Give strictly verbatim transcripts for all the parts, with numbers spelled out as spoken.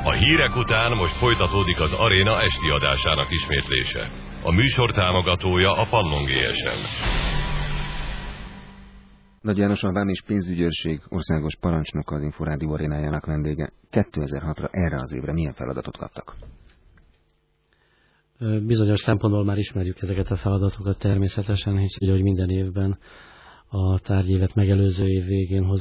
A hírek után most folytatódik az Aréna esti adásának ismétlése. A műsor támogatója a Pannon gé es em. Nagy János, a Vám és Pénzügyőrség országos parancsnoka, az Inforádió arénájának vendége. kétezer-hatra, erre az évre milyen feladatot kaptak? Bizonyos szempontból már ismerjük ezeket a feladatokat természetesen, hisz ugye, hogy minden évben a tárgyévet megelőző év végén hoz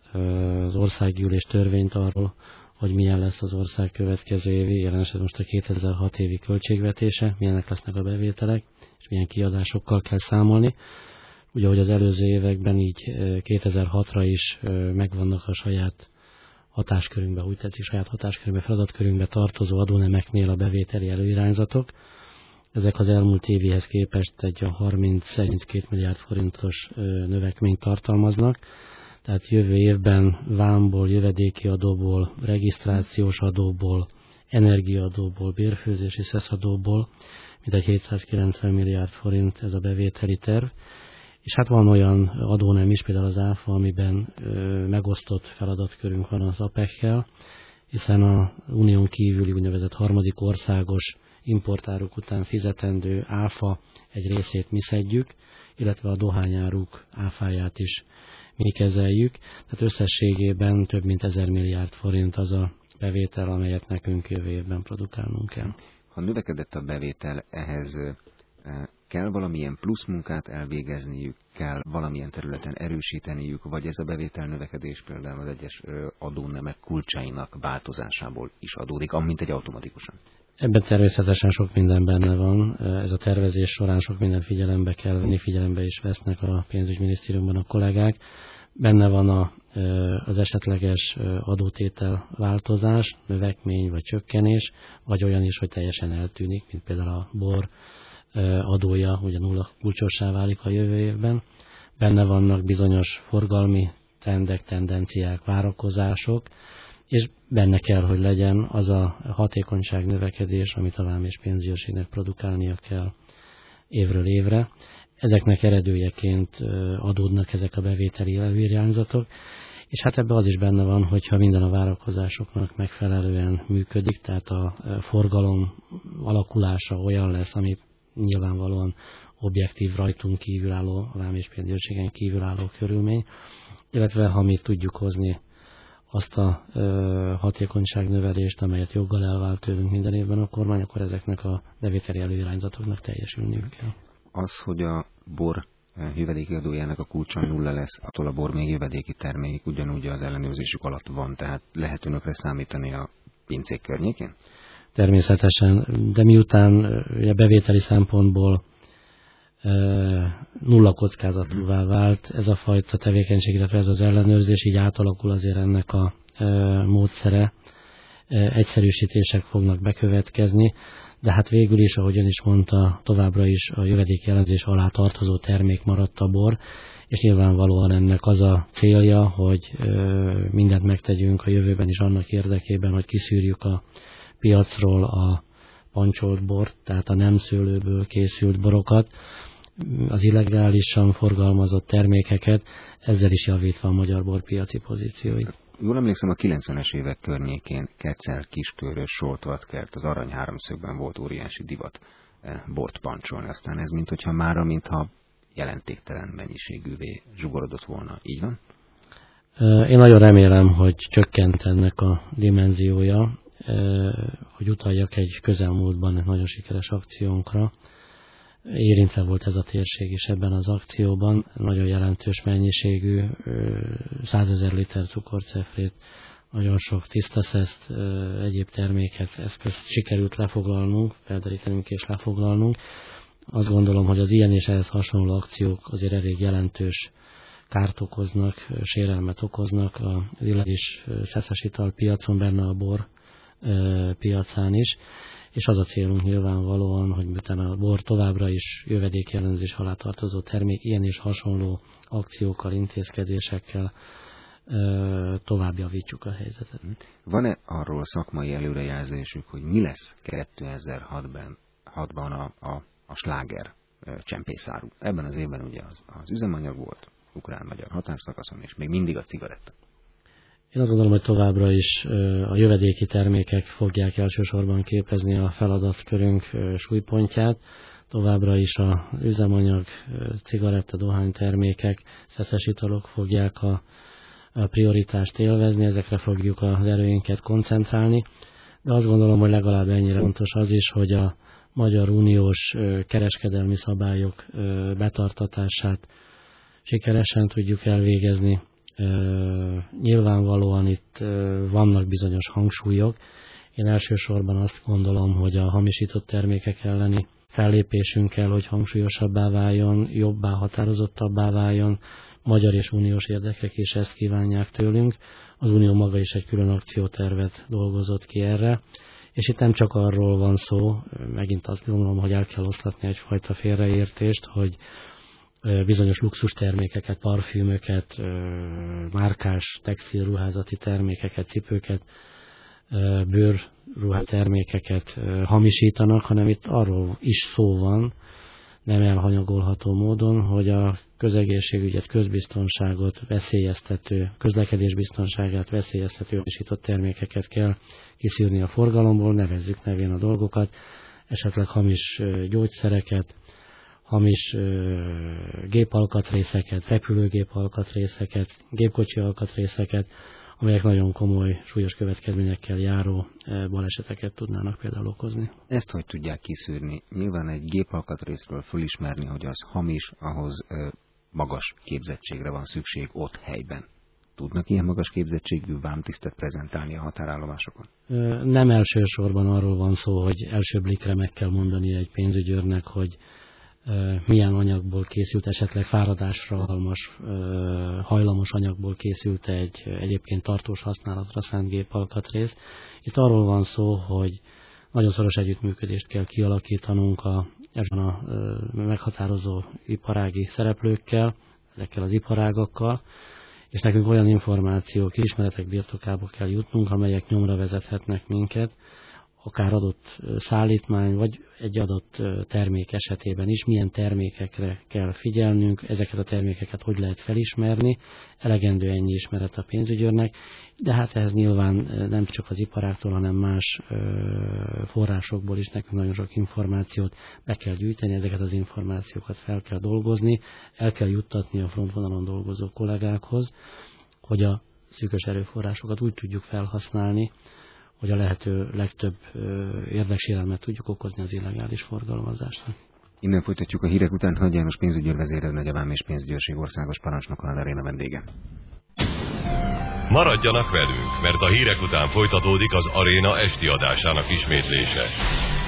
az országgyűlés törvényt arról, hogy milyen lesz az ország következő évi, jelen esetben most a kétezer-hat évi költségvetése, milyenek lesznek a bevételek, és milyen kiadásokkal kell számolni. Ugye, hogy az előző években így kétezer-hatra is megvannak a saját hatáskörünkbe, úgy tetszik, saját hatáskörünkbe, feladatkörünkbe tartozó adónemeknél a bevételi előirányzatok. Ezek az elmúlt évihez képest egy harminc-harminckét milliárd forintos növekményt tartalmaznak. Tehát jövő évben vámból, jövedéki adóból, regisztrációs adóból, energiaadóból, bérfőzési szeszadóból mintegy hétszázkilencven milliárd forint ez a bevételi terv. És hát van olyan adónem is, például az áfa, amiben ö, megosztott feladatkörünk van az á pé é ká-kel, hiszen a unión kívüli úgynevezett harmadik országos importáruk után fizetendő áfa egy részét mi szedjük, illetve a dohányáruk áfáját is mi kezeljük. Tehát összességében több mint ezer milliárd forint az a bevétel, amelyet nekünk jövő évben produkálnunk kell. Ha növekedett a bevétel, ehhez kell valamilyen plusz munkát elvégezniük, kell valamilyen területen erősíteniük, vagy ez a bevétel növekedés például az egyes adónemek kulcsainak változásából is adódik, amint egy automatikusan? Ebben természetesen sok minden benne van. Ez a tervezés során sok minden figyelembe kell venni, figyelembe is vesznek a pénzügyminisztériumban a kollégák. Benne van a, az esetleges adótétel változás, növekmény vagy csökkenés, vagy olyan is, hogy teljesen eltűnik, mint például a bor adója, ugye nulla kulcsossá válik a jövő évben. Benne vannak bizonyos forgalmi trendek, tendenciák, várakozások, és benne kell, hogy legyen az a hatékonyság növekedés, amit a Vám és Pénzügyőrségnek produkálnia kell évről évre. Ezeknek eredőjeként adódnak ezek a bevételi előirányzatok, és hát ebben az is benne van, hogyha minden a várakozásoknak megfelelően működik, tehát a forgalom alakulása olyan lesz, ami nyilvánvalóan objektív, rajtunk kívülálló, a Vám és Pénzügyőrségen kívülálló körülmény, illetve ha mi tudjuk hozni azt a ö, hatékonyságnövelést, amelyet joggal elvált tőlünk minden évben a kormány, akkor ezeknek a bevételi előirányzatoknak teljesülniük kell. Az, hogy a bor jövedéki adójának a kulcsa nulla lesz, attól a bor még jövedéki termék ugyanúgy az ellenőrzésük alatt van, tehát lehet önökre számítani a pincék környékén? Természetesen, de miután a bevételi szempontból e, nulla kockázatúvá vált ez a fajta tevékenység, illetve ez az ellenőrzés, így átalakul azért ennek a e, módszere, e, egyszerűsítések fognak bekövetkezni, de hát végül is, ahogy ön is mondta, továbbra is a jövedéki ellenőrzés alá tartozó termék maradt a bor, és nyilvánvalóan ennek az a célja, hogy e, mindent megtegyünk a jövőben is annak érdekében, hogy kiszűrjük a piacról a pancsolt bort, tehát a nem szőlőből készült borokat, az illegálisan forgalmazott termékeket, ezzel is javítva a magyar borpiaci pozícióit. Jól emlékszem, a kilencvenes évek környékén Kecel, Kiskörös, Soltvatkert, az Arany háromszögben volt óriási divat bort pancsolni, aztán ez minthogyha mára, mintha jelentéktelen mennyiségűvé zsugorodott volna. Így van? Én nagyon remélem, hogy csökkent ennek a dimenziója, hogy utaljak egy közelmúltban egy nagyon sikeres akciónkra. Érintve volt ez a térség is ebben az akcióban. Nagyon jelentős mennyiségű, százezer liter cukorcefrét, nagyon sok tisztaszeszt, egyéb terméket, eszközt sikerült lefoglalnunk, felderítenünk és lefoglalnunk. Azt gondolom, hogy az ilyen és ehhez hasonló akciók azért elég jelentős kárt okoznak, sérelmet okoznak a illegális szeszes ital piacon, benne a bor piacán is, és az a célunk nyilvánvalóan, hogy miután a bor továbbra is jövedéki ellenőrzés alá tartozó termék, ilyen és hasonló akciókkal, intézkedésekkel tovább javítsuk a helyzetet. Van-e arról szakmai előrejelzésük, hogy mi lesz kétezer-hatban hatban a, a, a sláger csempészáru? Ebben az évben ugye az, az üzemanyag volt, ukrán-magyar határszakaszon, és még mindig a cigaretta. Én azt gondolom, hogy továbbra is a jövedéki termékek fogják elsősorban képezni a feladatkörünk súlypontját. Továbbra is a üzemanyag, cigaretta, dohánytermékek, szeszes italok fogják a, a prioritást élvezni, ezekre fogjuk az erőinket koncentrálni. De azt gondolom, hogy legalább ennyire fontos az is, hogy a Magyar Uniós kereskedelmi szabályok betartatását sikeresen tudjuk elvégezni. Nyilvánvalóan itt vannak bizonyos hangsúlyok. Én elsősorban azt gondolom, hogy a hamisított termékek elleni fellépésünk kell, hogy hangsúlyosabbá váljon, jobbá, határozottabbá váljon. Magyar és uniós érdekek is ezt kívánják tőlünk. Az Unió maga is egy külön akciótervet dolgozott ki erre. És itt nem csak arról van szó, megint azt gondolom, hogy el kell oszlatni egyfajta félreértést, hogy bizonyos luxus termékeket, parfümöket, márkás textilruházati termékeket, cipőket, bőrruhát termékeket hamisítanak, hanem itt arról is szó van, nem elhanyagolható módon, hogy a közegészségügyet, közbiztonságot veszélyeztető, közlekedésbiztonságát veszélyeztető hamisított termékeket kell kiszűrni a forgalomból, nevezzük nevén a dolgokat, esetleg hamis gyógyszereket, hamis gépalkatrészeket, repülőgép alkatrészeket, gépkocsi alkatrészeket, amelyek nagyon komoly, súlyos következményekkel járó baleseteket tudnának például okozni. Ezt hogy tudják kiszűrni? Nyilván egy gépalkatrészről fölismerni, hogy az hamis, ahhoz magas képzettségre van szükség ott helyben. Tudnak ilyen magas képzettségű vámtisztet prezentálni a határállomásokon? Nem elsősorban arról van szó, hogy első blikre meg kell mondani egy pénzügyőrnek, hogy milyen anyagból készült, esetleg fáradásra alkalmas, hajlamos anyagból készült egy egyébként tartós használatra szánt gépalkatrész. Itt arról van szó, hogy nagyon szoros együttműködést kell kialakítanunk a, ebben a meghatározó iparági szereplőkkel, ezekkel az iparágakkal, és nekünk olyan információk, ismeretek birtokába kell jutnunk, amelyek nyomra vezethetnek minket, akár adott szállítmány, vagy egy adott termék esetében is, milyen termékekre kell figyelnünk, ezeket a termékeket hogy lehet felismerni, elegendő ennyi ismeret a pénzügyőrnek, de hát ehhez nyilván nem csak az iparáktól, hanem más forrásokból is nekünk nagyon sok információt be kell gyűjteni, ezeket az információkat fel kell dolgozni, el kell juttatni a frontvonalon dolgozó kollégákhoz, hogy a szűkös erőforrásokat úgy tudjuk felhasználni, hogy a lehető legtöbb érdeksérelmet tudjuk okozni az illegális forgalmazásnak. Innen folytatjuk a hírek után. Hadj János pénzügyőr vezérőrnagy, a Vám és Pénzügyőrség országos parancsnoka, az aréna vendége. Maradjanak velünk, mert a hírek után folytatódik az aréna esti adásának ismétlése.